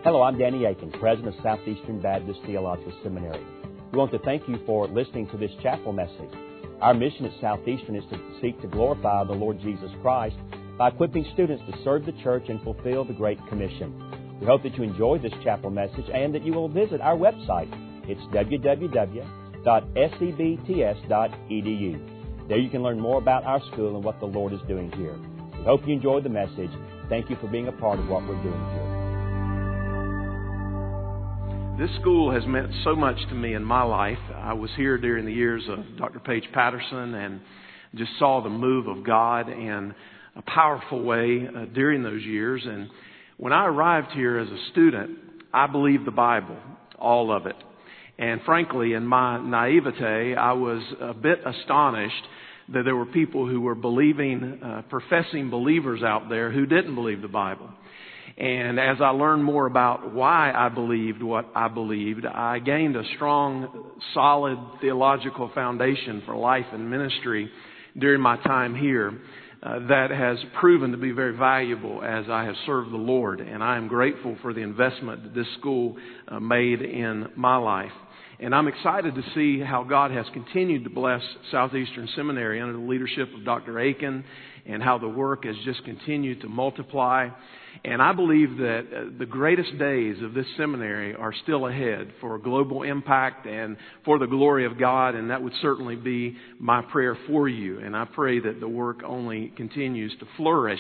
Hello, I'm Danny Aiken, President of Southeastern Baptist Theological Seminary. We want to thank you for listening to this chapel message. Our mission at Southeastern is to seek to glorify the Lord Jesus Christ by equipping students to serve the church and fulfill the Great Commission. We hope that you enjoy this chapel message and that you will visit our website. It's www.sebts.edu. There you can learn more about our school and what the Lord is doing here. We hope you enjoyed the message. Thank you for being a part of what we're doing here. This school has meant so much to me in my life. I was here during the years of Dr. Paige Patterson and just saw the move of God in a powerful way during those years. And when I arrived here as a student, I believed the Bible, all of it. And frankly, in my naivete, I was a bit astonished that there were people who were professing believers out there who didn't believe the Bible. And as I learned more about why I believed what I believed, I gained a strong, solid theological foundation for life and ministry during my time here that has proven to be very valuable as I have served the Lord. And I am grateful for the investment that this school made in my life. And I'm excited to see how God has continued to bless Southeastern Seminary under the leadership of Dr. Aiken and how the work has just continued to multiply. And I believe that the greatest days of this seminary are still ahead for global impact and for the glory of God, and that would certainly be my prayer for you. And I pray that the work only continues to flourish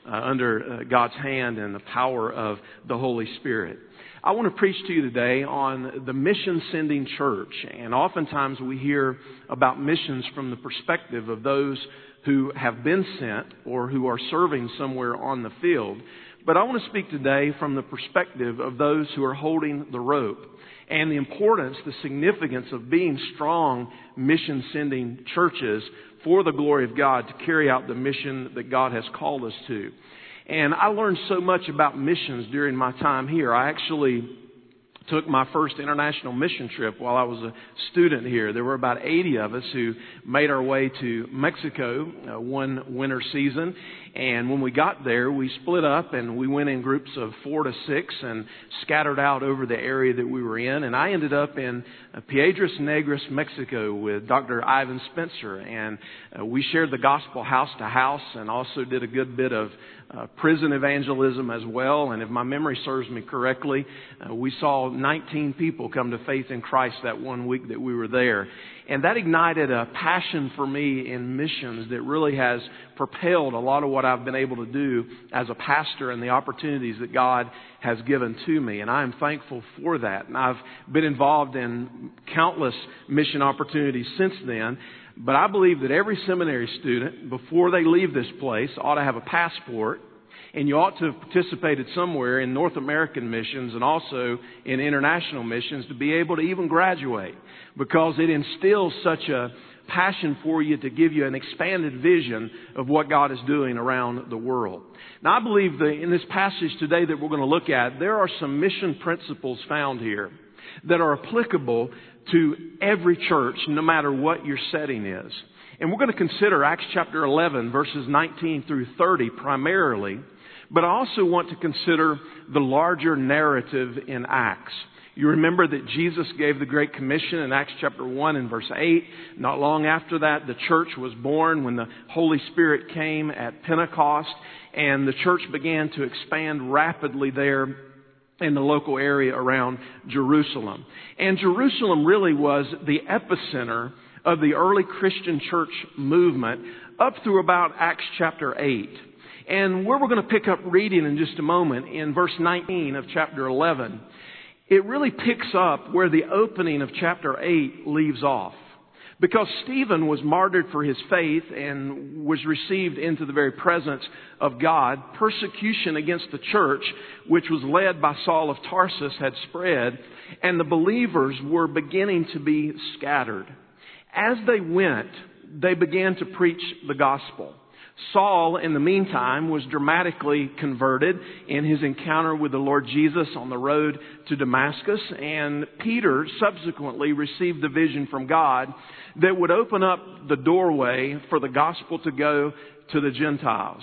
under God's hand and the power of the Holy Spirit. I want to preach to you today on the mission-sending church. And oftentimes we hear about missions from the perspective of those who have been sent or who are serving somewhere on the field. But I want to speak today from the perspective of those who are holding the rope and the importance, the significance of being strong mission-sending churches for the glory of God to carry out the mission that God has called us to. And I learned so much about missions during my time here. I actually took my first international mission trip while I was a student here. There were about 80 of us who made our way to Mexico one winter season. And when we got there, we split up and we went in groups of 4 to 6 and scattered out over the area that we were in. And I ended up in Piedras Negras, Mexico with Dr. Ivan Spencer. And we shared the gospel house to house and also did a good bit of prison evangelism as well. And if my memory serves me correctly, we saw 19 people come to faith in Christ that one week that we were there. And that ignited a passion for me in missions that really has propelled a lot of what I've been able to do as a pastor and the opportunities that God has given to me. And I am thankful for that. And I've been involved in countless mission opportunities since then. But I believe that every seminary student, before they leave this place, ought to have a passport. And you ought to have participated somewhere in North American missions and also in international missions to be able to even graduate, because it instills such a passion for you to give you an expanded vision of what God is doing around the world. Now, I believe that in this passage today that we're going to look at, there are some mission principles found here that are applicable to every church, no matter what your setting is. And we're going to consider Acts chapter 11, verses 19 through 30 primarily. But I also want to consider the larger narrative in Acts. You remember that Jesus gave the Great Commission in Acts chapter 1 and verse 8. Not long after that, the church was born when the Holy Spirit came at Pentecost. And the church began to expand rapidly there in the local area around Jerusalem. And Jerusalem really was the epicenter of the early Christian church movement up through about Acts chapter 8. And where we're going to pick up reading in just a moment, in verse 19 of chapter 11, it really picks up where the opening of chapter 8 leaves off. Because Stephen was martyred for his faith and was received into the very presence of God, persecution against the church, which was led by Saul of Tarsus, had spread, and the believers were beginning to be scattered. As they went, they began to preach the gospel. Saul, in the meantime, was dramatically converted in his encounter with the Lord Jesus on the road to Damascus. And Peter subsequently received the vision from God that would open up the doorway for the gospel to go to the Gentiles.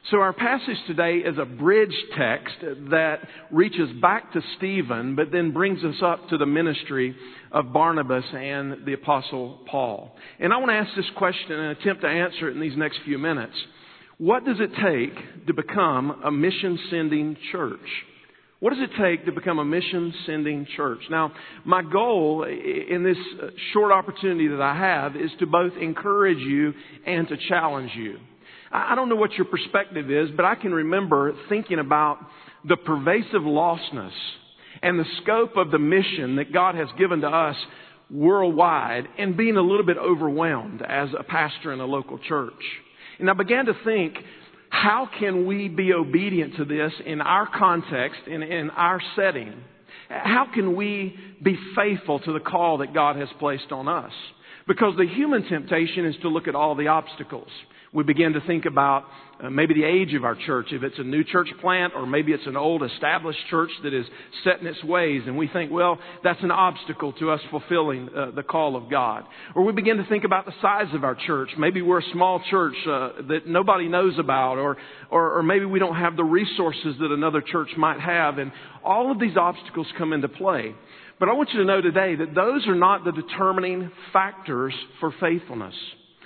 So our passage today is a bridge text that reaches back to Stephen, but then brings us up to the ministry of Barnabas and the Apostle Paul. And I want to ask this question and attempt to answer it in these next few minutes. What does it take to become a mission-sending church? What does it take to become a mission-sending church? Now, my goal in this short opportunity that I have is to both encourage you and to challenge you. I don't know what your perspective is, but I can remember thinking about the pervasive lostness and the scope of the mission that God has given to us worldwide and being a little bit overwhelmed as a pastor in a local church. And I began to think, how can we be obedient to this in our context, in our setting? How can we be faithful to the call that God has placed on us? Because the human temptation is to look at all the obstacles. We begin to think about maybe the age of our church, if it's a new church plant, or maybe it's an old established church that is set in its ways. And we think, well, that's an obstacle to us fulfilling the call of God. Or we begin to think about the size of our church. Maybe we're a small church that nobody knows about, or maybe we don't have the resources that another church might have. And all of these obstacles come into play. But I want you to know today that those are not the determining factors for faithfulness.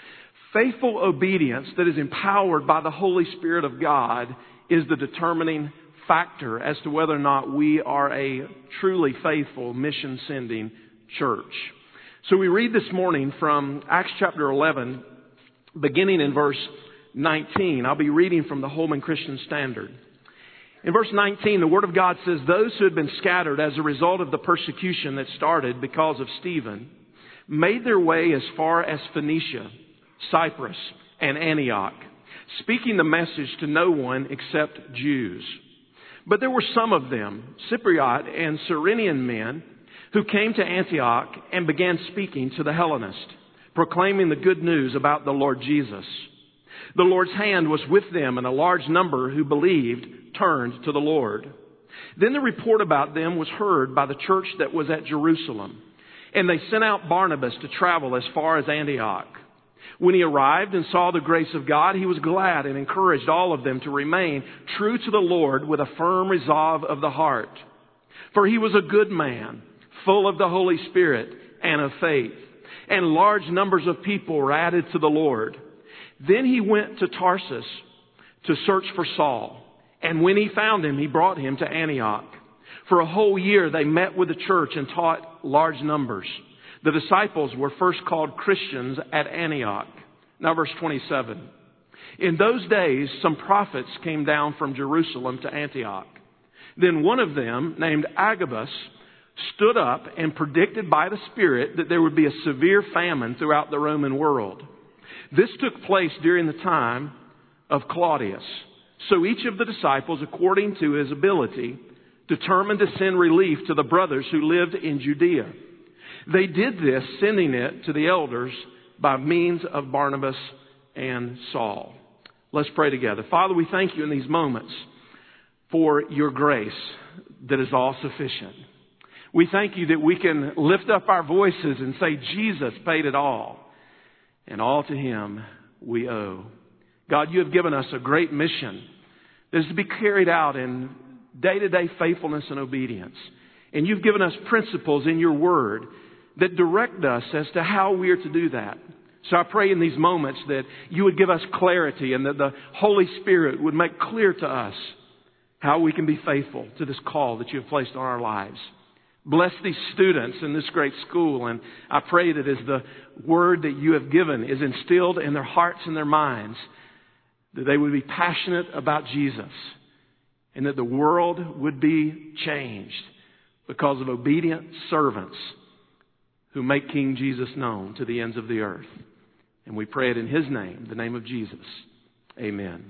Faithful obedience that is empowered by the Holy Spirit of God is the determining factor as to whether or not we are a truly faithful mission-sending church. So we read this morning from Acts chapter 11, beginning in verse 19. I'll be reading from the Holman Christian Standard. In verse 19, the Word of God says, "Those who had been scattered as a result of the persecution that started because of Stephen made their way as far as Phoenicia, Cyprus, and Antioch, speaking the message to no one except Jews. But there were some of them, Cypriot and Cyrenian men, who came to Antioch and began speaking to the Hellenists, proclaiming the good news about the Lord Jesus. The Lord's hand was with them, and a large number who believed turned to the Lord. Then the report about them was heard by the church that was at Jerusalem, and they sent out Barnabas to travel as far as Antioch. When he arrived and saw the grace of God, he was glad and encouraged all of them to remain true to the Lord with a firm resolve of the heart. For he was a good man, full of the Holy Spirit and of faith, and large numbers of people were added to the Lord. Then he went to Tarsus to search for Saul, and when he found him, he brought him to Antioch. For a whole year they met with the church and taught large numbers. The disciples were first called Christians at Antioch." Now verse 27. "In those days some prophets came down from Jerusalem to Antioch. Then one of them, named Agabus, stood up and predicted by the Spirit that there would be a severe famine throughout the Roman world. This took place during the time of Claudius. So each of the disciples, according to his ability, determined to send relief to the brothers who lived in Judea. They did this, sending it to the elders by means of Barnabas and Saul." Let's pray together. Father, we thank you in these moments for your grace that is all sufficient. We thank you that we can lift up our voices and say, Jesus paid it all, and all to him we owe. God, you have given us a great mission that is to be carried out in day-to-day faithfulness and obedience. And you've given us principles in your word that direct us as to how we are to do that. So I pray in these moments that you would give us clarity and that the Holy Spirit would make clear to us how we can be faithful to this call that you have placed on our lives. Bless these students in this great school, and I pray that as the word that you have given is instilled in their hearts and their minds, that they would be passionate about Jesus and that the world would be changed because of obedient servants who make King Jesus known to the ends of the earth. And we pray it in his name, the name of Jesus. Amen.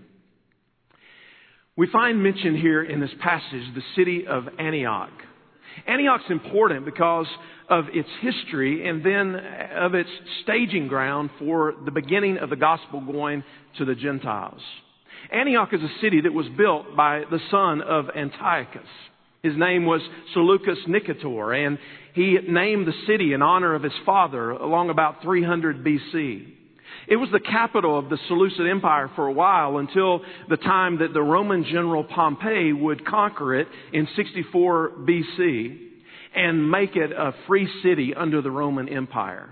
We find mentioned here in this passage the city of Antioch. Antioch's important because of its history and then of its staging ground for the beginning of the gospel going to the Gentiles. Antioch is a city that was built by the son of Antiochus. His name was Seleucus Nicator, and he named the city in honor of his father along about 300 BC. It was the capital of the Seleucid Empire for a while until the time that the Roman general Pompey would conquer it in 64 BC and make it a free city under the Roman Empire.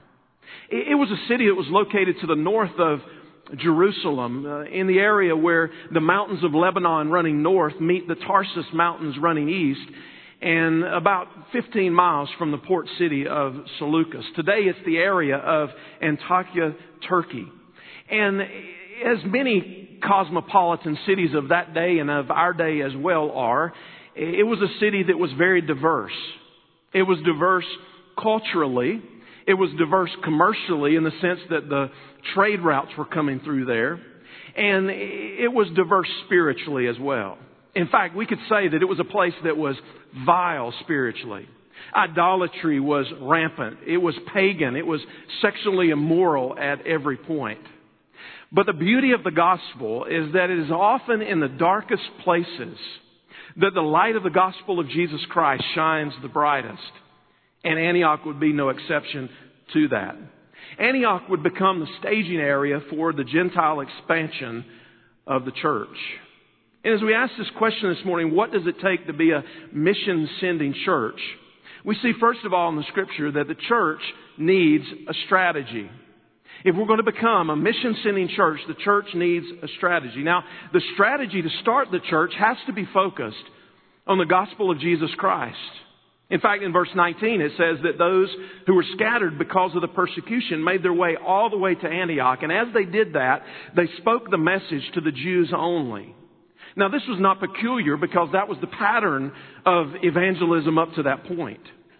It was a city that was located to the north of Jerusalem, in the area where the mountains of Lebanon running north meet the Tarsus Mountains running east, and about 15 miles from the port city of Seleucus. Today it's the area of Antakya, Turkey. And as many cosmopolitan cities of that day and of our day as well are, it was a city that was very diverse. It was diverse culturally. It was diverse commercially in the sense that the trade routes were coming through there. And it was diverse spiritually as well. In fact, we could say that it was a place that was vile spiritually. Idolatry was rampant. It was pagan. It was sexually immoral at every point. But the beauty of the gospel is that it is often in the darkest places that the light of the gospel of Jesus Christ shines the brightest. And Antioch would be no exception to that. Antioch would become the staging area for the Gentile expansion of the church. And as we ask this question this morning, what does it take to be a mission-sending church? We see, first of all, in the Scripture that the church needs a strategy. If we're going to become a mission-sending church, the church needs a strategy. Now, the strategy to start the church has to be focused on the gospel of Jesus Christ. In fact, in verse 19, it says that those who were scattered because of the persecution made their way all the way to Antioch. And as they did that, they spoke the message to the Jews only. Now, this was not peculiar because that was the pattern of evangelism up to that point.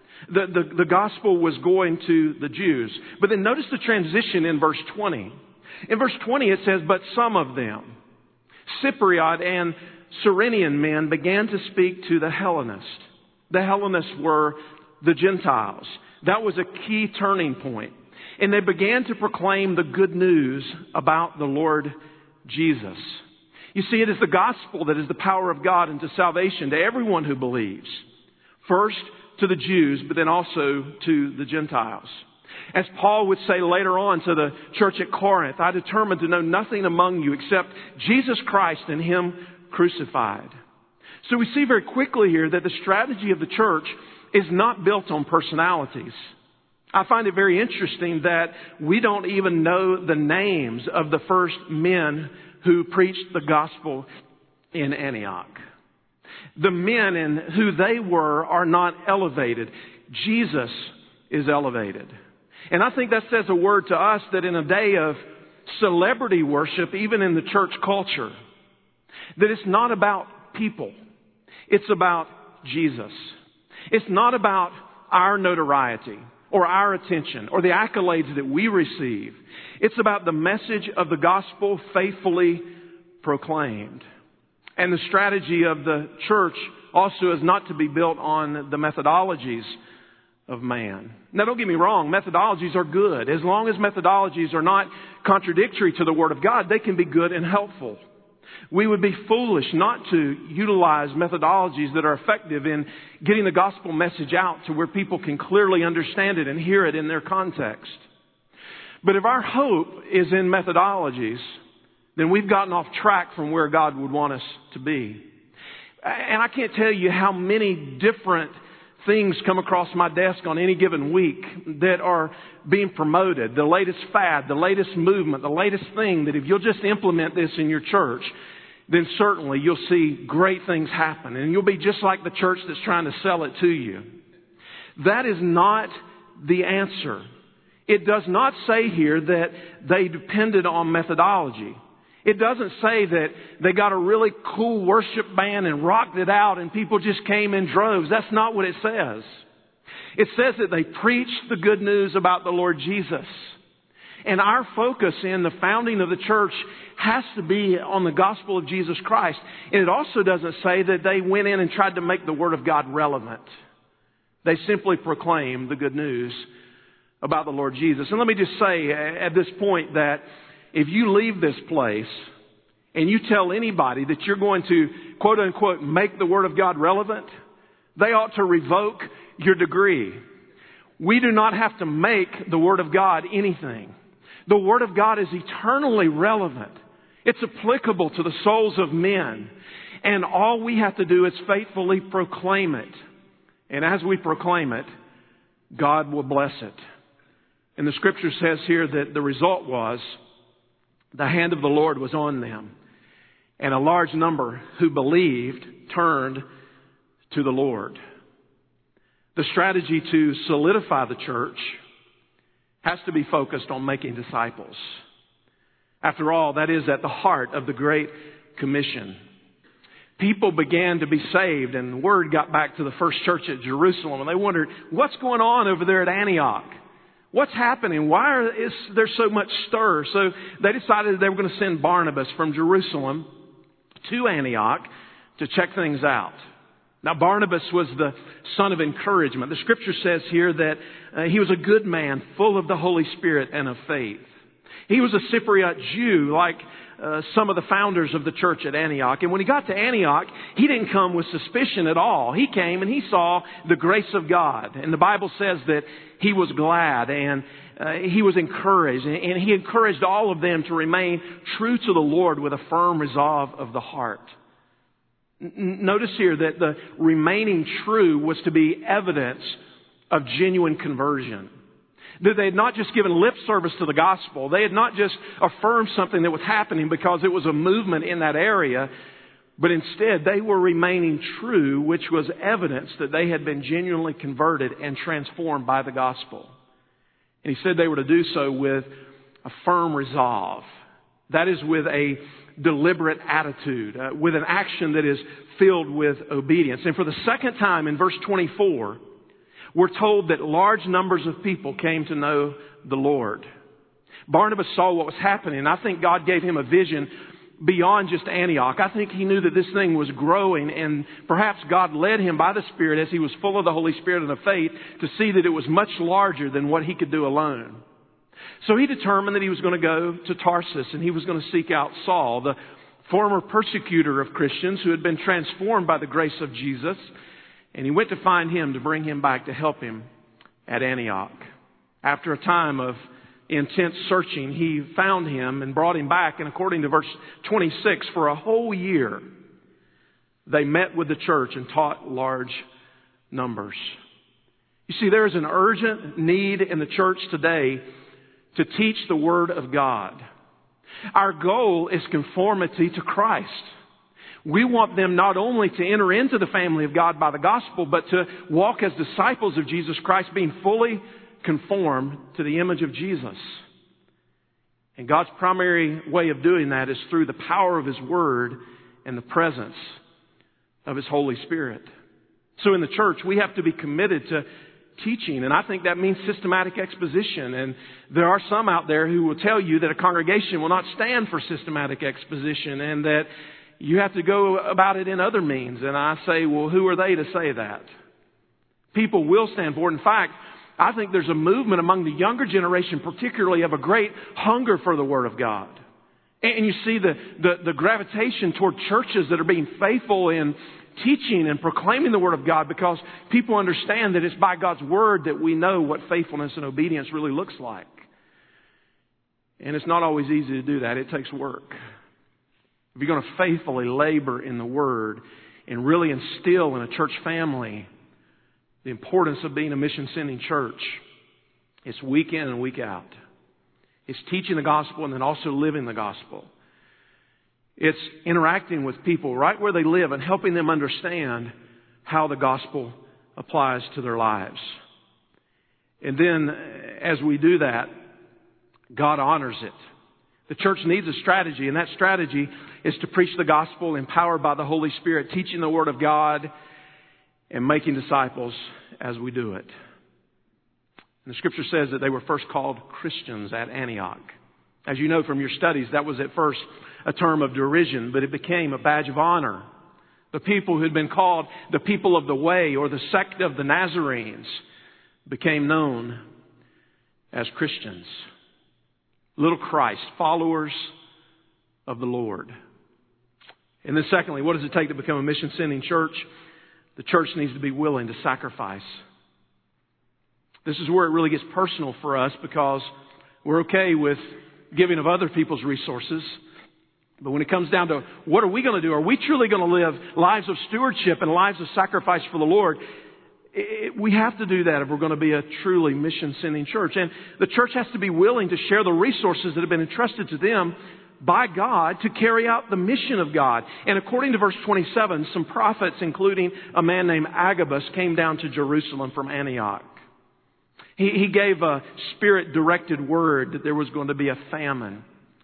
The gospel was going to the Jews. But then notice the transition in verse 20. In verse 20 it says, but some of them, Cypriot and Cyrenian men, began to speak to the Hellenists. The Hellenists were the Gentiles. That was a key turning point. And they began to proclaim the good news about the Lord Jesus. You see, it is the gospel that is the power of God into salvation to everyone who believes. First to the Jews, but then also to the Gentiles. As Paul would say later on to the church at Corinth, I determined to know nothing among you except Jesus Christ and Him crucified. So we see very quickly here that the strategy of the church is not built on personalities. I find it very interesting that we don't even know the names of the first men who preached the gospel in Antioch. The men and who they were are not elevated. Jesus is elevated. And I think that says a word to us that in a day of celebrity worship, even in the church culture, that it's not about people. It's about Jesus. It's not about our notoriety or our attention or the accolades that we receive. It's about the message of the gospel faithfully proclaimed. And the strategy of the church also is not to be built on the methodologies of man. Now, don't get me wrong, methodologies are good. As long as methodologies are not contradictory to the Word of God, they can be good and helpful. We would be foolish not to utilize methodologies that are effective in getting the gospel message out to where people can clearly understand it and hear it in their context. But if our hope is in methodologies, then we've gotten off track from where God would want us to be. And I can't tell you how many different things come across my desk on any given week that are being promoted. The latest fad, the latest movement, the latest thing that if you'll just implement this in your church, then certainly you'll see great things happen. And you'll be just like the church that's trying to sell it to you. That is not the answer. It does not say here that they depended on methodology. It doesn't say that they got a really cool worship band and rocked it out and people just came in droves. That's not what it says. It says that they preached the good news about the Lord Jesus. And our focus in the founding of the church has to be on the gospel of Jesus Christ. And it also doesn't say that they went in and tried to make the Word of God relevant. They simply proclaimed the good news about the Lord Jesus. And let me just say at this point that if you leave this place and you tell anybody that you're going to, quote unquote, make the Word of God relevant, they ought to revoke your degree. We do not have to make the Word of God anything. The Word of God is eternally relevant. It's applicable to the souls of men. And all we have to do is faithfully proclaim it. And as we proclaim it, God will bless it. And the Scripture says here that the result was the hand of the Lord was on them. And a large number who believed turned to the Lord. The strategy to solidify the church has to be focused on making disciples. After all, that is at the heart of the Great Commission. People began to be saved, and word got back to the first church at Jerusalem, and they wondered, what's going on over there at Antioch? What's happening? Why is there so much stir? So they decided they were going to send Barnabas from Jerusalem to Antioch to check things out. Now, Barnabas was the son of encouragement. The Scripture says here that he was a good man, full of the Holy Spirit and of faith. He was a Cypriot Jew, like some of the founders of the church at Antioch. And when he got to Antioch, he didn't come with suspicion at all. He came and he saw the grace of God. And the Bible says that he was glad and he was encouraged. And he encouraged all of them to remain true to the Lord with a firm resolve of the heart. Notice here that the remaining true was to be evidence of genuine conversion. That they had not just given lip service to the gospel. They had not just affirmed something that was happening because it was a movement in that area. But instead, they were remaining true, which was evidence that they had been genuinely converted and transformed by the gospel. And he said they were to do so with a firm resolve. That is, with a deliberate attitude, with an action that is filled with obedience. And for the second time in verse 24, we're told that large numbers of people came to know the Lord. Barnabas saw what was happening, and I think God gave him a vision beyond just Antioch. I think he knew that this thing was growing, and perhaps God led him by the Spirit as he was full of the Holy Spirit and of faith to see that it was much larger than what he could do alone. So he determined that he was going to go to Tarsus and he was going to seek out Saul, the former persecutor of Christians who had been transformed by the grace of Jesus. And he went to find him to bring him back to help him at Antioch. After a time of intense searching, he found him and brought him back. And according to verse 26, for a whole year, they met with the church and taught large numbers. You see, there is an urgent need in the church today to teach the Word of God. Our goal is conformity to Christ. We want them not only to enter into the family of God by the gospel, but to walk as disciples of Jesus Christ, being fully conformed to the image of Jesus. And God's primary way of doing that is through the power of His Word and the presence of His Holy Spirit. So in the church, we have to be committed to teaching, and I think that means systematic exposition. And there are some out there who will tell you that a congregation will not stand for systematic exposition and that you have to go about it in other means. And I say, well, who are they to say that? People will stand for it. In fact, I think there's a movement among the younger generation, particularly, of a great hunger for the Word of God. And you see the gravitation toward churches that are being faithful in teaching and proclaiming the Word of God, because people understand that it's by God's Word that we know what faithfulness and obedience really looks like. And it's not always easy to do that. It takes work. If you're going to faithfully labor in the Word and really instill in a church family the importance of being a mission-sending church, it's week in and week out. It's teaching the gospel and then also living the gospel. It's interacting with people right where they live and helping them understand how the gospel applies to their lives. And then as we do that, God honors it. The church needs a strategy, and that strategy is to preach the gospel empowered by the Holy Spirit, teaching the Word of God and making disciples as we do it. And the Scripture says that they were first called Christians at Antioch. As you know from your studies, that was at first a term of derision, but it became a badge of honor. The people who had been called the people of the way, or the sect of the Nazarenes, became known as Christians. Little Christ, followers of the Lord. And then secondly, what does it take to become a mission-sending church? The church needs to be willing to sacrifice. This is where it really gets personal for us, because We're okay with giving of other people's resources. But when it comes down to what are we going to do? Are we truly going to live lives of stewardship and lives of sacrifice for the Lord? We have to do that if we're going to be a truly mission-sending church. And the church has to be willing to share the resources that have been entrusted to them by God to carry out the mission of God. And according to verse 27, some prophets, including a man named Agabus, came down to Jerusalem from Antioch. He gave a Spirit-directed word that there was going to be a famine.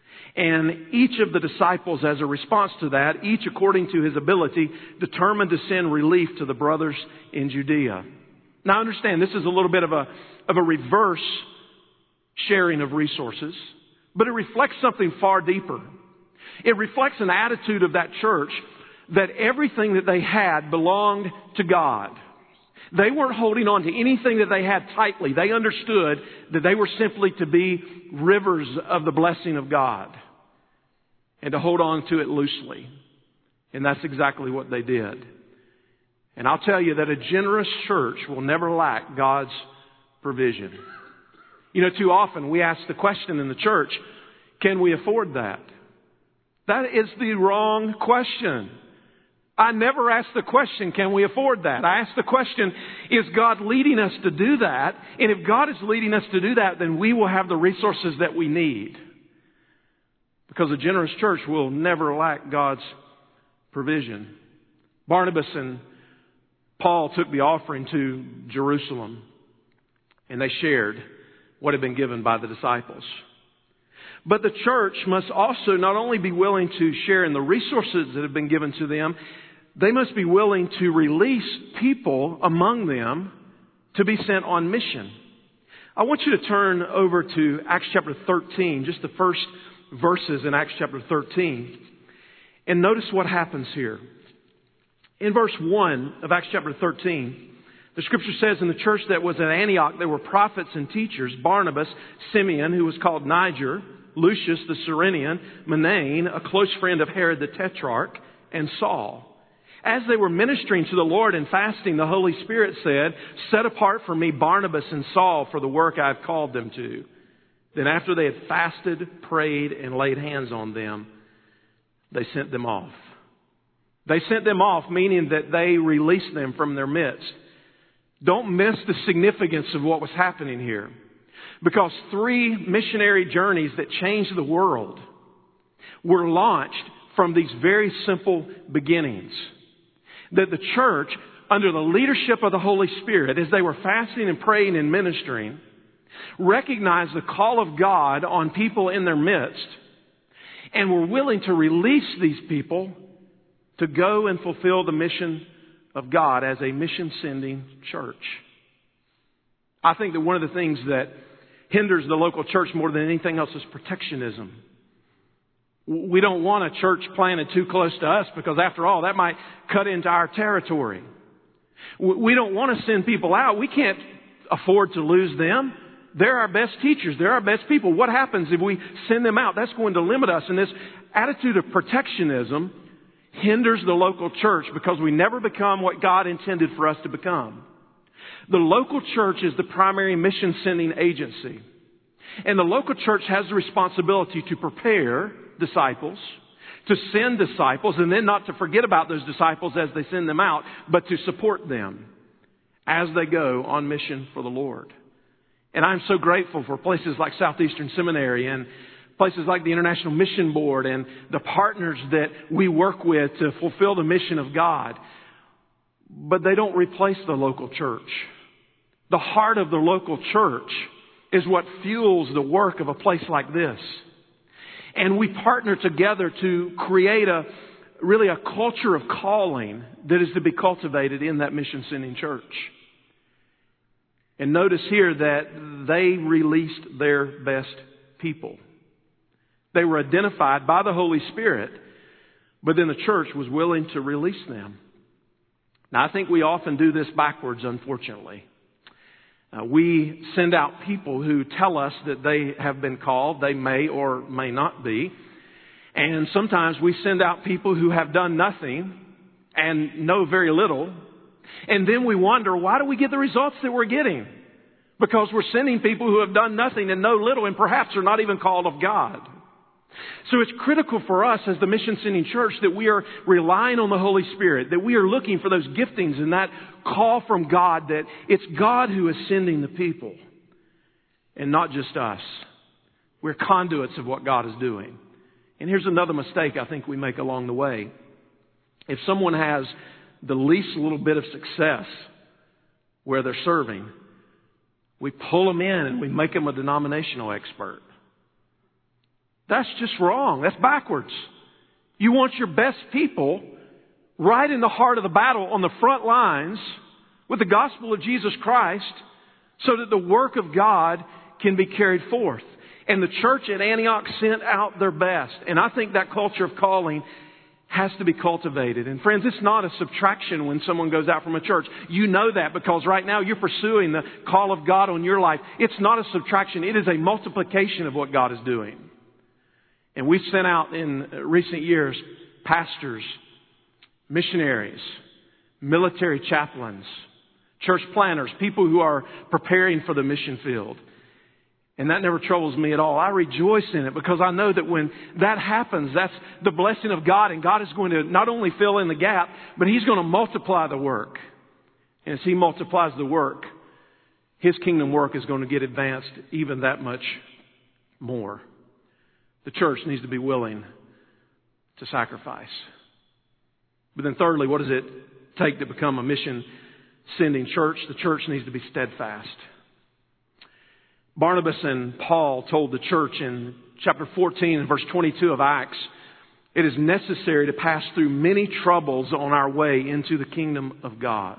And each of the disciples, as a response to that, each according to his ability, determined to send relief to the brothers in Judea. Now understand, this is a little bit of a reverse sharing of resources, but it reflects something far deeper. It reflects an attitude of that church that everything that they had belonged to God. They weren't holding on to anything that they had tightly. They understood that they were simply to be rivers of the blessing of God and to hold on to it loosely. And that's exactly what they did. And I'll tell you that a generous church will never lack God's provision. You know, too often we ask the question in the church, can we afford that? That is the wrong question. I never ask the question, can we afford that? I ask the question, is God leading us to do that? And if God is leading us to do that, then we will have the resources that we need. Because a generous church will never lack God's provision. Barnabas and Paul took the offering to Jerusalem, and they shared what had been given by the disciples. But the church must also not only be willing to share in the resources that have been given to them, they must be willing to release people among them to be sent on mission. I want you to turn over to Acts chapter 13, just the first verses in Acts chapter 13, and notice what happens here. In verse 1 of Acts chapter 13, the scripture says, in the church that was at Antioch, there were prophets and teachers, Barnabas, Simeon, who was called Niger, Lucius the Cyrenian, Manaen, a close friend of Herod the Tetrarch, and Saul. As they were ministering to the Lord and fasting, the Holy Spirit said, set apart for me Barnabas and Saul for the work I have called them to. Then after they had fasted, prayed, and laid hands on them, they sent them off. They sent them off, meaning that they released them from their midst. Don't miss the significance of what was happening here. Because 3 missionary journeys that changed the world were launched from these very simple beginnings. That the church, under the leadership of the Holy Spirit, as they were fasting and praying and ministering, recognized the call of God on people in their midst and were willing to release these people to go and fulfill the mission of God as a mission-sending church. I think that one of the things that hinders the local church more than anything else is protectionism. We don't want a church planted too close to us because, after all, that might cut into our territory. We don't want to send people out. We can't afford to lose them. They're our best teachers. They're our best people. What happens if we send them out? That's going to limit us. And this attitude of protectionism hinders the local church because we never become what God intended for us to become. The local church is the primary mission-sending agency. And the local church has the responsibility to prepare disciples, to send disciples, and then not to forget about those disciples as they send them out, but to support them as they go on mission for the Lord. And I'm so grateful for places like Southeastern Seminary and places like the International Mission Board and the partners that we work with to fulfill the mission of God. But they don't replace the local church. The heart of the local church is what fuels the work of a place like this. And we partner together to create a culture of calling that is to be cultivated in that mission-sending church. And notice here that they released their best people. They were identified by the Holy Spirit, but then the church was willing to release them. Now, I think we often do this backwards, unfortunately. We send out people who tell us that they have been called. They may or may not be. And sometimes we send out people who have done nothing and know very little. And then we wonder, why do we get the results that we're getting? because we're sending people who have done nothing and know little and perhaps are not even called of God. So it's critical for us as the mission sending church that we are relying on the Holy Spirit, that we are looking for those giftings and that call from God, that it's God who is sending the people and not just us. We're conduits of what God is doing. And here's another mistake I think we make along the way. If someone has the least little bit of success where they're serving, we pull them in and we make them a denominational expert. That's just wrong. That's backwards. You want your best people right in the heart of the battle on the front lines with the gospel of Jesus Christ so that the work of God can be carried forth. And the church at Antioch sent out their best. And I think that culture of calling has to be cultivated. And friends, it's not a subtraction when someone goes out from a church. You know that because right now you're pursuing the call of God on your life. It's not a subtraction. It is a multiplication of what God is doing. And we've sent out in recent years pastors, missionaries, military chaplains, church planners, people who are preparing for the mission field. And that never troubles me at all. I rejoice in it because I know that when that happens, that's the blessing of God. And God is going to not only fill in the gap, but He's going to multiply the work. And as He multiplies the work, His kingdom work is going to get advanced even that much more. The church needs to be willing to sacrifice. But then thirdly, what does it take to become a mission-sending church? The church needs to be steadfast. Barnabas and Paul told the church in chapter 14 and verse 22 of Acts, it is necessary to pass through many troubles on our way into the kingdom of God.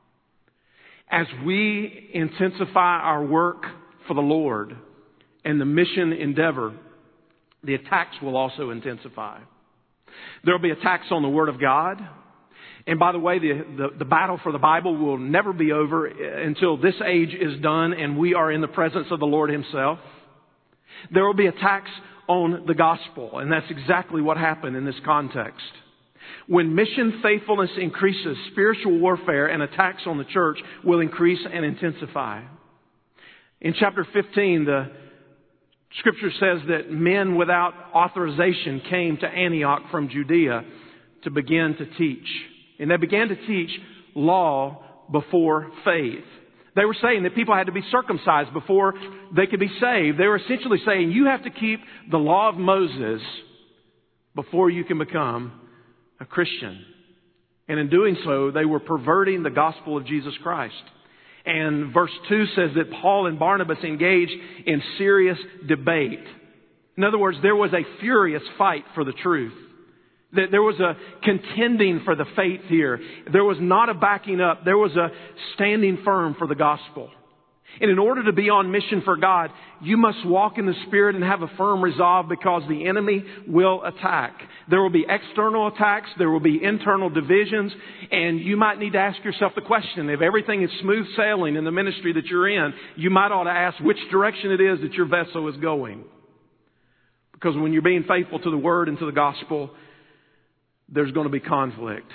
As we intensify our work for the Lord and the mission endeavor, the attacks will also intensify. There will be attacks on the Word of God. And by the way, the battle for the Bible will never be over until this age is done and we are in the presence of the Lord Himself. There will be attacks on the gospel, and that's exactly what happened in this context. When mission faithfulness increases, spiritual warfare and attacks on the church will increase and intensify. In chapter 15, the Scripture says that men without authorization came to Antioch from Judea to begin to teach. And they began to teach law before faith. They were saying that people had to be circumcised before they could be saved. They were essentially saying you have to keep the law of Moses before you can become a Christian. And in doing so, they were perverting the gospel of Jesus Christ. And verse 2 says that Paul and Barnabas engaged in serious debate. In other words, there was a furious fight for the truth. That there was a contending for the faith here. There was not a backing up. There was a standing firm for the gospel. And in order to be on mission for God, you must walk in the Spirit and have a firm resolve because the enemy will attack. There will be external attacks. There will be internal divisions. And you might need to ask yourself the question, if everything is smooth sailing in the ministry that you're in, you might ought to ask which direction it is that your vessel is going. Because when you're being faithful to the Word and to the gospel, there's going to be conflict.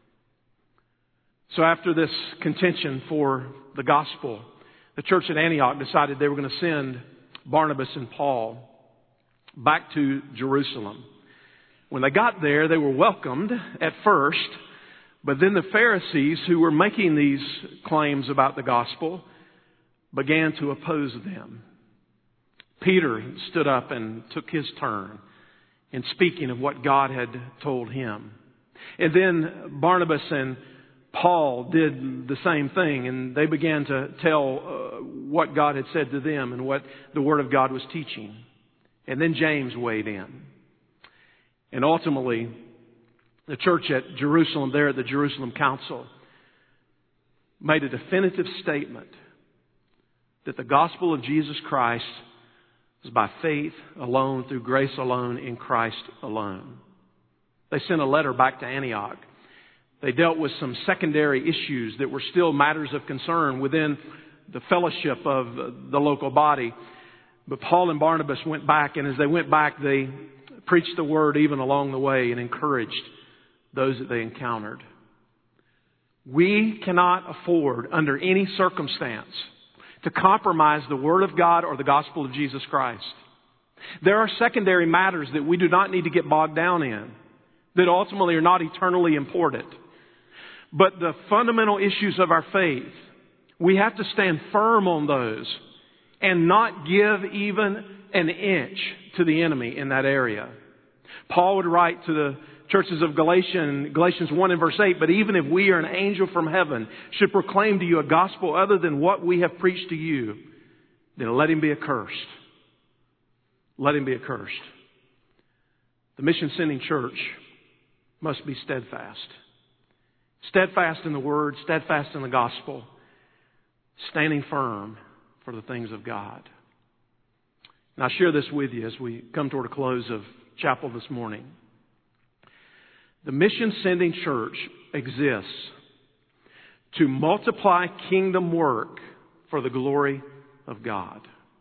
So after this contention for the gospel, the church at Antioch decided they were going to send Barnabas and Paul back to Jerusalem. When they got there, they were welcomed at first, but then the Pharisees who were making these claims about the gospel began to oppose them. Peter stood up and took his turn in speaking of what God had told him. And then Barnabas and Paul did the same thing, and they began to tell what God had said to them and what the Word of God was teaching. And then James weighed in. And ultimately, the church at Jerusalem, there at the Jerusalem Council, made a definitive statement that the gospel of Jesus Christ is by faith alone, through grace alone, in Christ alone. They sent a letter back to Antioch. They dealt with some secondary issues that were still matters of concern within the fellowship of the local body. But Paul and Barnabas went back, and as they went back, they preached the word even along the way and encouraged those that they encountered. We cannot afford, under any circumstance, to compromise the Word of God or the gospel of Jesus Christ. There are secondary matters that we do not need to get bogged down in, that ultimately are not eternally important. But the fundamental issues of our faith, we have to stand firm on those and not give even an inch to the enemy in that area. Paul would write to the churches of Galatians 1 and verse 8, but even if we or an angel from heaven should proclaim to you a gospel other than what we have preached to you, then let him be accursed. Let him be accursed. The mission-sending church must be steadfast. Steadfast in the Word, steadfast in the gospel, standing firm for the things of God. And I share this with you as we come toward a close of chapel this morning. The mission-sending church exists to multiply kingdom work for the glory of God.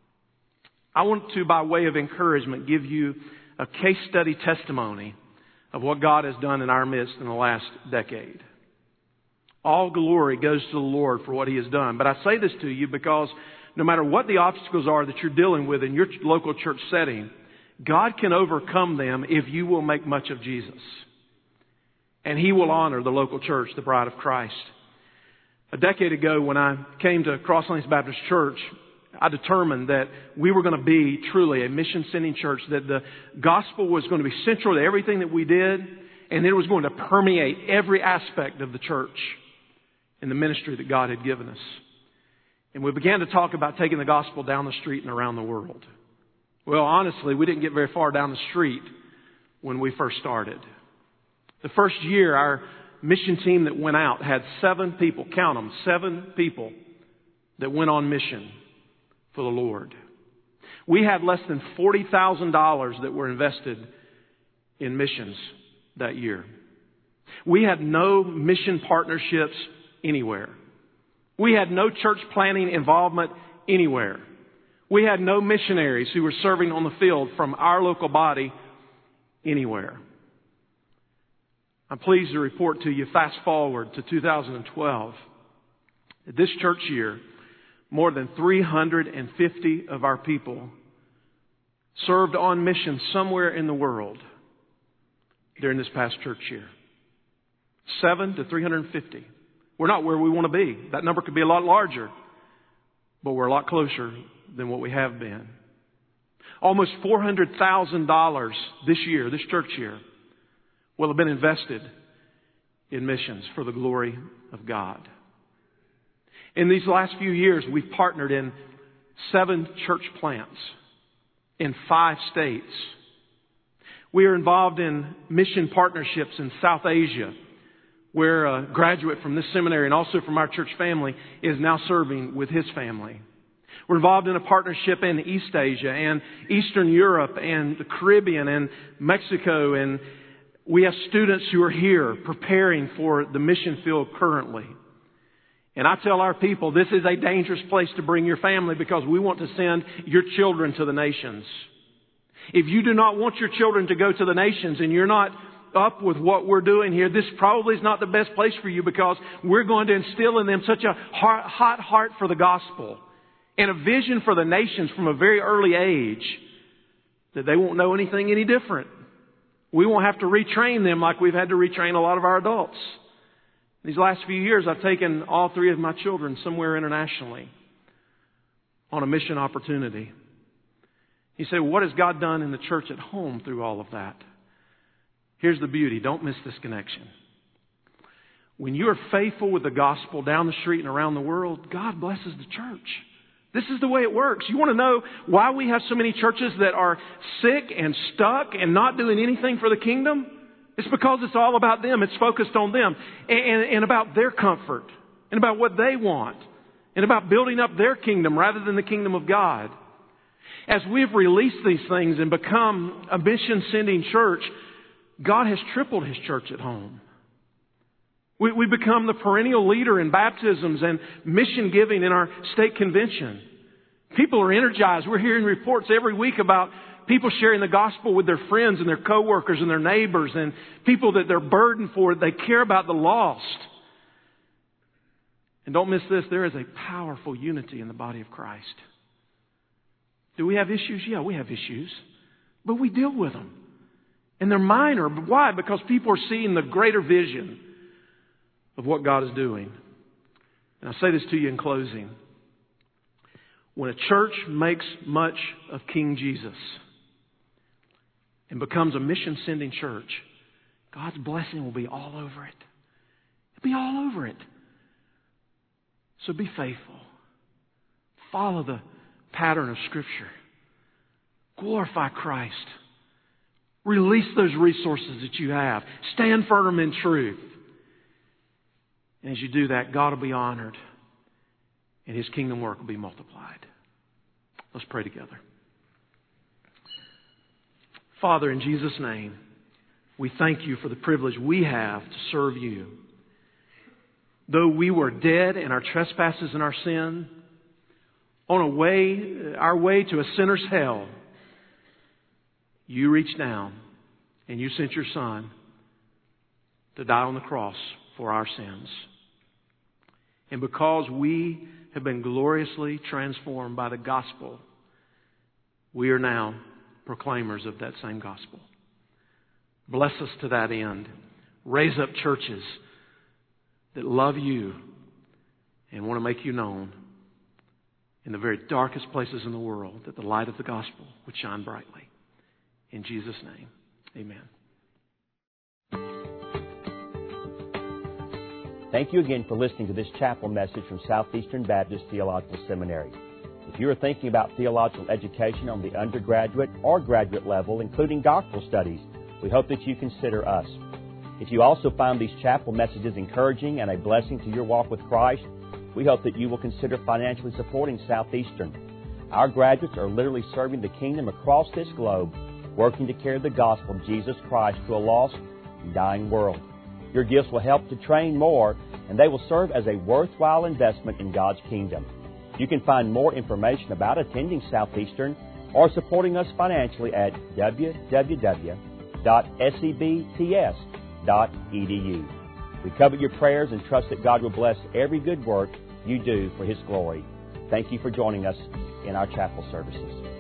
I want to, by way of encouragement, give you a case study testimony of what God has done in our midst in the last decade. All glory goes to the Lord for what He has done. But I say this to you because no matter what the obstacles are that you're dealing with in your local church setting, God can overcome them if you will make much of Jesus. And He will honor the local church, the bride of Christ. A decade ago, when I came to Crosslands Baptist Church, I determined that we were going to be truly a mission-sending church, that the gospel was going to be central to everything that we did, and it was going to permeate every aspect of the church and the ministry that God had given us. And we began to talk about taking the gospel down the street and around the world. Well, honestly, we didn't get very far down the street when we first started. The first year, our mission team that went out had 7 people, count them, 7 people that went on mission for the Lord. We had less than $40,000 that were invested in missions that year. We had no mission partnerships anywhere. We had no church planning involvement anywhere. We had no missionaries who were serving on the field from our local body anywhere. I'm pleased to report to you, fast forward to 2012, this church year, more than 350 of our people served on mission somewhere in the world during this past church year. 7 to 350. We're not where we want to be. That number could be a lot larger, but we're a lot closer than what we have been. Almost $400,000 this year, this church year, will have been invested in missions for the glory of God. In these last few years, we've partnered in 7 church plants in 5 states. We are involved in mission partnerships in South Asia, where a graduate from this seminary and also from our church family is now serving with his family. We're involved in a partnership in East Asia and Eastern Europe and the Caribbean and Mexico, and we have students who are here preparing for the mission field currently. And I tell our people, this is a dangerous place to bring your family because we want to send your children to the nations. If you do not want your children to go to the nations and you're not up with what we're doing here, this probably is not the best place for you because we're going to instill in them such a hot heart for the gospel and a vision for the nations from a very early age that they won't know anything any different. We won't have to retrain them like we've had to retrain a lot of our adults. These last few years, I've taken all 3 of my children somewhere internationally on a mission opportunity. You say, well, what has God done in the church at home through all of that? Here's the beauty. Don't miss this connection. When you are faithful with the gospel down the street and around the world, God blesses the church. This is the way it works. You want to know why we have so many churches that are sick and stuck and not doing anything for the kingdom? It's because it's all about them. It's focused on them and about their comfort and about what they want and about building up their kingdom rather than the kingdom of God. As we've released these things and become a mission-sending church, God has tripled His church at home. We become the perennial leader in baptisms and mission giving in our state convention. People are energized. We're hearing reports every week about people sharing the gospel with their friends and their coworkers and their neighbors and people that they're burdened for. They care about the lost. And don't miss this, there is a powerful unity in the body of Christ. Do we have issues? Yeah, we have issues. But we deal with them. And they're minor. Why? Because people are seeing the greater vision of what God is doing. And I say this to you in closing. When a church makes much of King Jesus and becomes a mission-sending church, God's blessing will be all over it. It'll be all over it. So be faithful. Follow the pattern of Scripture. Glorify Christ. Release those resources that you have. Stand firm in truth. And as you do that, God will be honored and His kingdom work will be multiplied. Let's pray together. Father, in Jesus' name, we thank You for the privilege we have to serve You. Though we were dead in our trespasses and our sin, on our way to a sinner's hell, You reached down and You sent Your Son to die on the cross for our sins. And because we have been gloriously transformed by the gospel, we are now proclaimers of that same gospel. Bless us to that end. Raise up churches that love You and want to make You known in the very darkest places in the world, that the light of the gospel would shine brightly. In Jesus' name, amen. Thank you again for listening to this chapel message from Southeastern Baptist Theological Seminary. If you are thinking about theological education on the undergraduate or graduate level, including doctoral studies, we hope that you consider us. If you also find these chapel messages encouraging and a blessing to your walk with Christ, we hope that you will consider financially supporting Southeastern. Our graduates are literally serving the kingdom across this globe, working to carry the gospel of Jesus Christ to a lost and dying world. Your gifts will help to train more, and they will serve as a worthwhile investment in God's kingdom. You can find more information about attending Southeastern or supporting us financially at www.sebts.edu. We covet your prayers and trust that God will bless every good work you do for His glory. Thank you for joining us in our chapel services.